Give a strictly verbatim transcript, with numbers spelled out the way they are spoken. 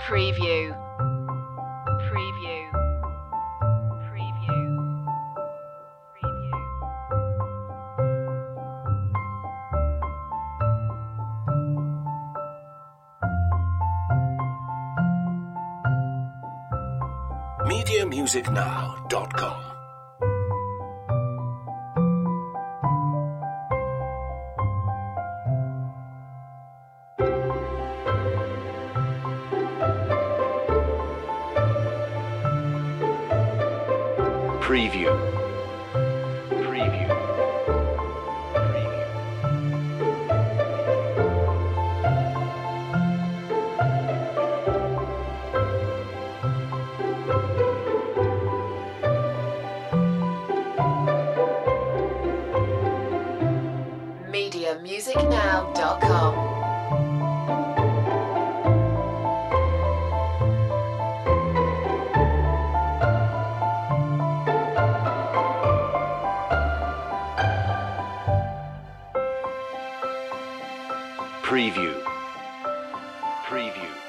Preview. Preview. Preview. Preview. media music now dot com. Preview. Preview. media music now dot com. Preview. Preview.